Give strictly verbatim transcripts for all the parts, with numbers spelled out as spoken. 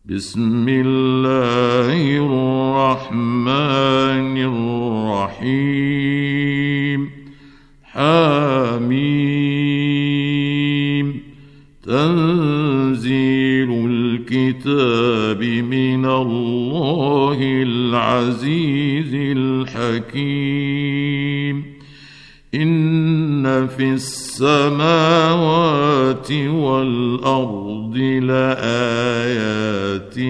بسم الله الرحمن الرحيم. حميم. تنزيل الكتاب من الله العزيز الحكيم. إن في السماوات والأرض لآيات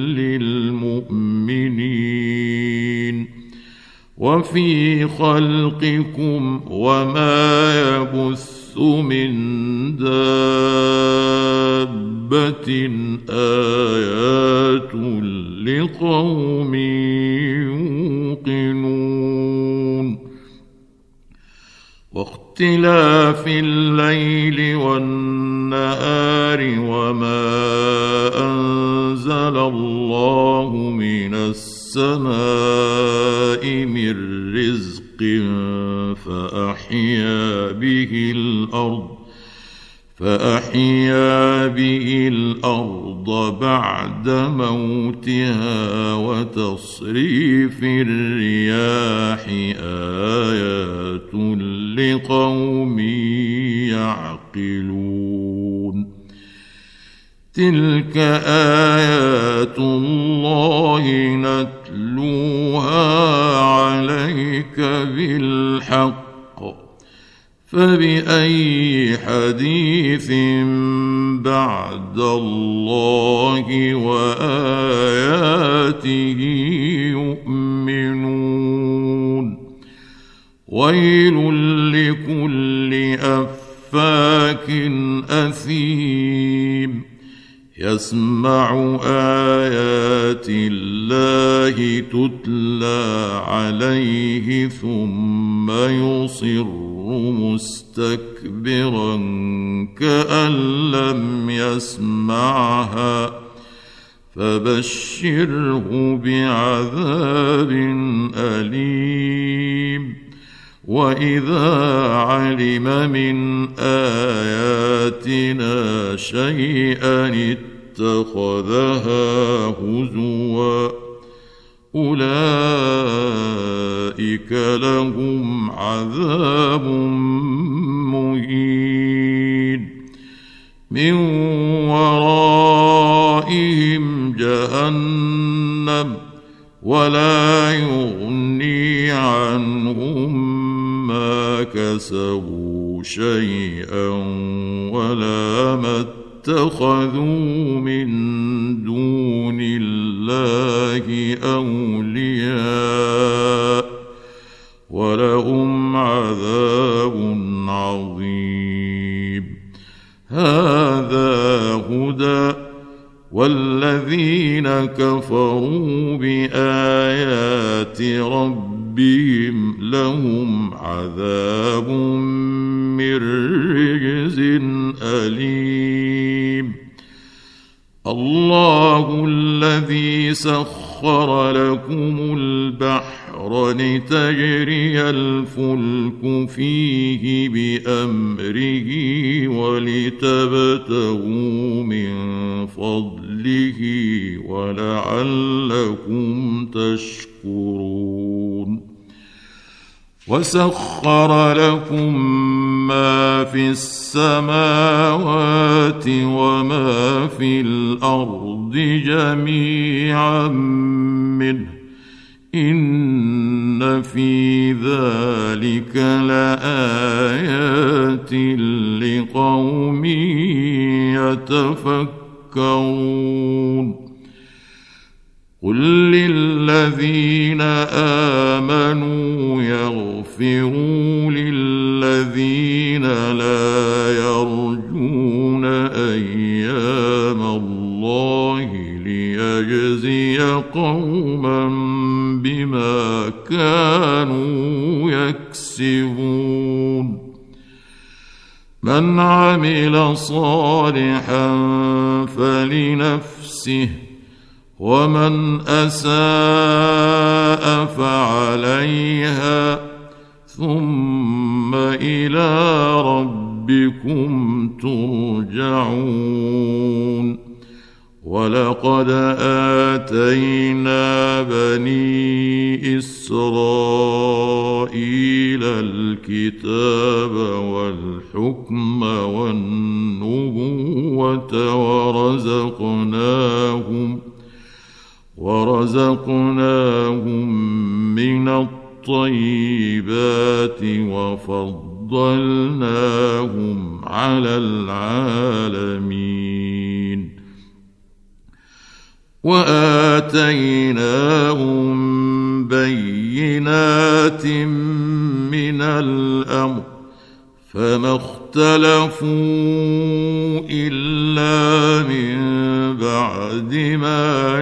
للمؤمنين وفي خلقكم وما يبث من دابة آيات لقوم يوقنون. واختلاف الليل والنهار وما أنزل الله من السماء من رزق فأحيا به الأرض فأحيا به الأرض بعد موتها وتصريف الرياح آيات لقوم يعقلون. تلك آيات الله نتلوها عليك بالحق فبأي حديث بعد الله وآياته يؤمنون. ويل لكل أفاك أثيم يسمع آيات الله تتلى عليه ثم يصر مستكبرا كأن لم يسمعها فبشره بعذاب أليم. وإذا علم من آياتنا شيئا اتخذها هزوا أولئك لهم عذاب مهين. من ورائهم جهنم ولا يغني عنهم ما كسبوا شيئا ولا ما اتخذوا من دون الله أولياء ولهم عذاب عظيم. هذا هدى والذين كفروا بآيات ربهم لهم عذاب من رجز أليم. الله الذي سخر لكم البحر لتجري الفلك فيه بأمره ولتبتغوا من فضله ولعلكم تشكرون. وسخر لكم ما في السماوات وما في الأرض جميعا منه إن في ذلك لآيات لقوم يتفكرون. قل للذين آمنوا يغفروا للذين لا يرجون أيام الله ليجزي قوما بما كانوا يكسبون. من عمل صالحا فلنفسه ومن أساء فعليها ثم إلى ربكم ترجعون. ولقد آتينا بني إسرائيل الكتاب والحكم والنبوة ورزقناهم ورزقناهم من الطيبات وفضلناهم على العالمين وآتيناهم بينات من الأمر فما اختلفوا إلا من بعد ما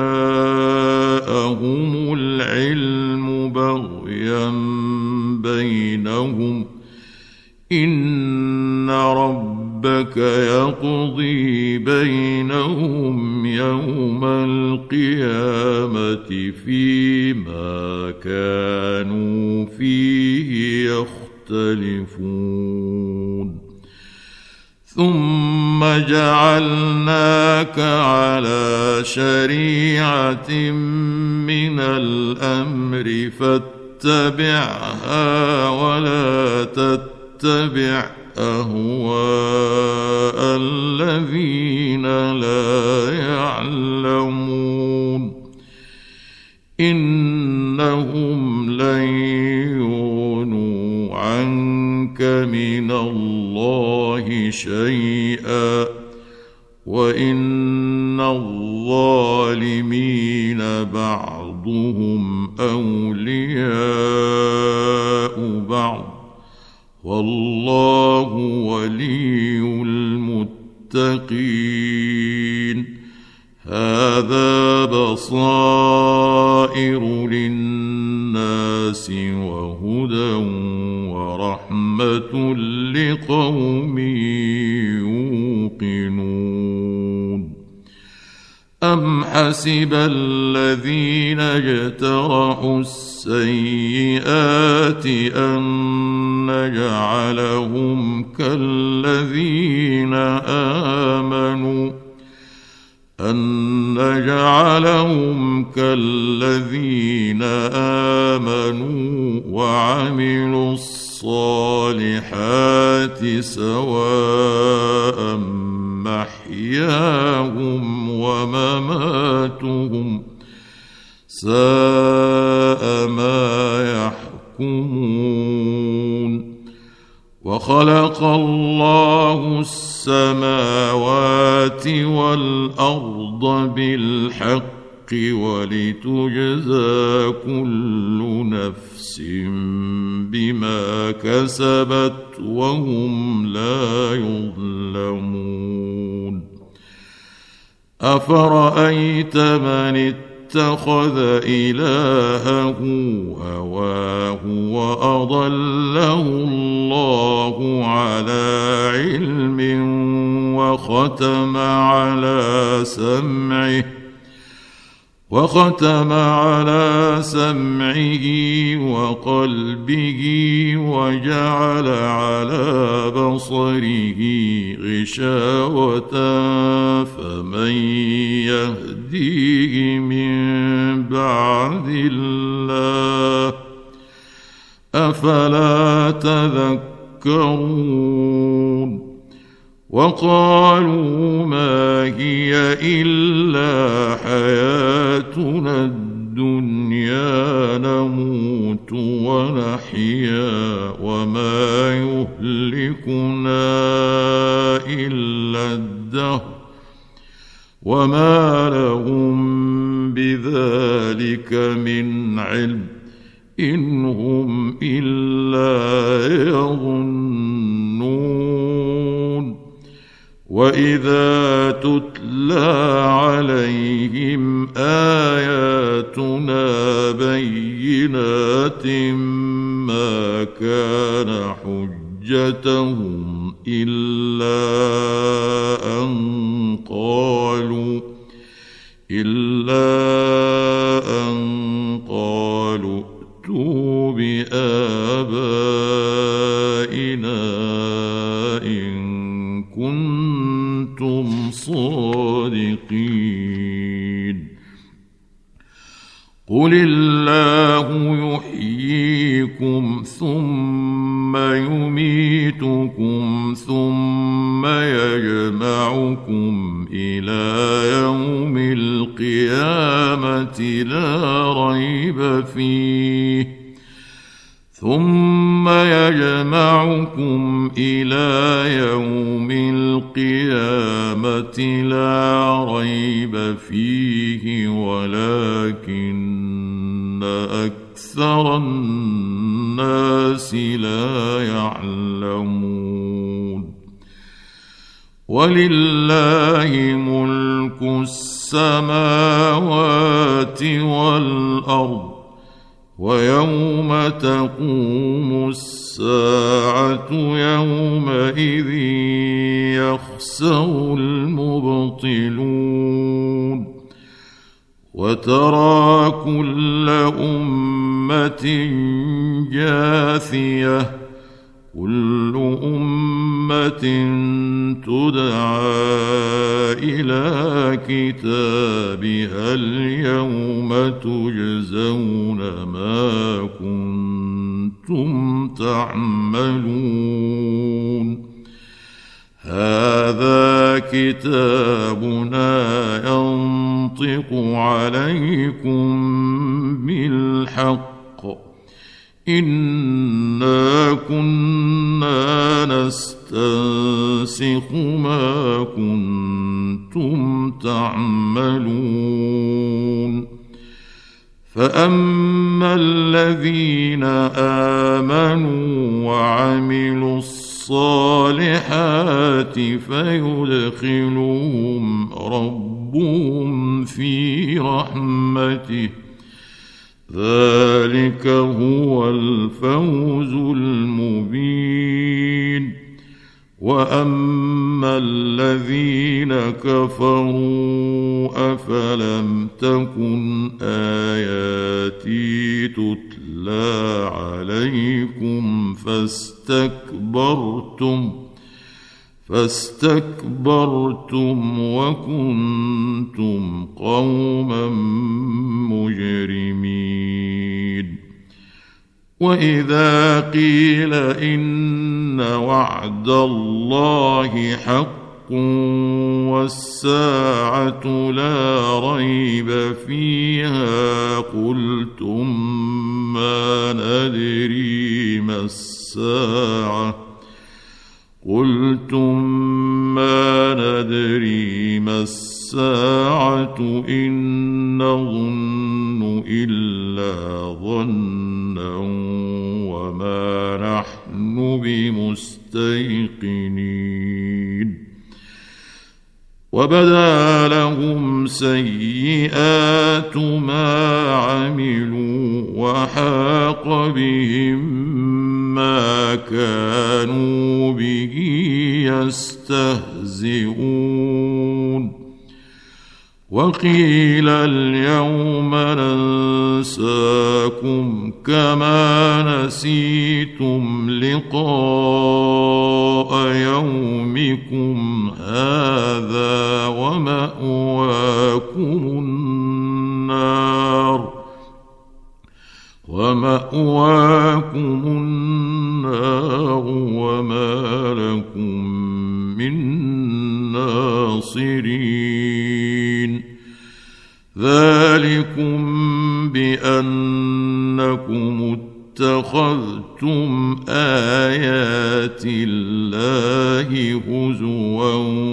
جاءهم العلم بغيا بينهم إن ربك يقضي بينهم يوم القيامة فيما كانوا فيه يختلفون ثم جعلناك على شريعة من الأمر فاتبعها ولا تتبع أهواء الذين لا يعلمون إنهم لن يغنوا عنك من الله شيئا وإن الظالمين بعضهم أولياء بعض والله ولي المتقين هذا بصائر للناس وهدى ورحمة لقوم يوقنون أم حسب الذين اجترحوا السيئات أن نجعلهم كالذين آمنوا أن نجعلهم كالذين آمنوا وعملوا الصالحات سواء محياهم ومماتهم ساء ما يحكمون وخلق الله السماوات والأرض بالحق ولتجزى كل نفس بما كسبت وهم لا يظلمون أفرأيت من اتخذ إلهه هواه وأضله الله على علم وختم على سمعه وختم على سمعه وقلبه وجعل على بصره غشاوة فمن يهديه من بعد الله أفلا تذكرون وقالوا ما هي إلا حياتنا الدنيا نموت ونحيا وما يهلكنا إلا الدهر وما لهم بذلك من علم إن هم إلا يظنون وإذا تتلى عليهم آياتنا بينات ما كان حجتهم إلا أن قالوا إلا أن قالوا ائتوا بآبائنا إن كنتم صادقين قل الله يحييكم ثم يميتكم ثم يجمعكم إلى يوم القيامة لا ريب فيه ثم يجمعكم إلى يوم القيامة لا ريب فيه ولكن أكثر الناس لا يعلمون ولله ملك السماوات والأرض ويوم تقوم الساعة يومئذ يخسر المبطلون وترى كل أمة جاثية كل أمة تدعى إلى كتابها اليوم تجزون ما كنتم تعملون هذا كتابنا ينطق عليكم بالحق إنا كنا نستنسخ ما كنتم تعملون فأما الذين آمنوا وعملوا الصالحات فيدخلهم ربهم في رحمته ذلك هو الفوز المبين وأما الذين كفروا أفلم تكن آياتي تتلى عليكم فاستكبرتم فاستكبرتم وكنتم قوما مجرمين وإذا قيل إن وعد الله حق والساعة لا ريب فيها قلتم ما ندري ما الساعة قلتم ما ندري ما الساعة إن نظن إلا ظنا وما نحن بمستيقنين وبدا لهم سيئات ما عملوا وحاق بهم ما كانوا به يستهزئون وقيل اليوم ننساكم كما نسيتم لقاء يومكم هذا ومأواكم النار ومأواكم النار وما لكم من ناصرين ذلكم بأنكم اتخذتم آيات الله هزوا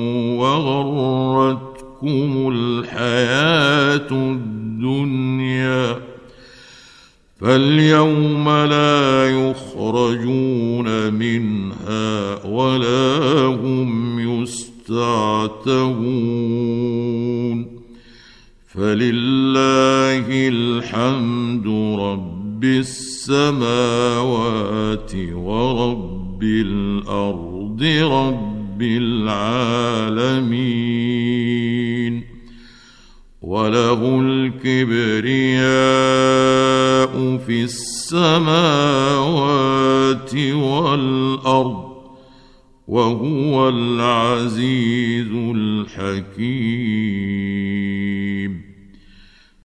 وغرتكم الحياة الدنيا فاليوم لا يخرجون منها ولا هم يستعتبون فلله الحمد رب السماوات ورب الأرض رب العالمين وله الكبرياء في السماوات والأرض وهو العزيز الحكيم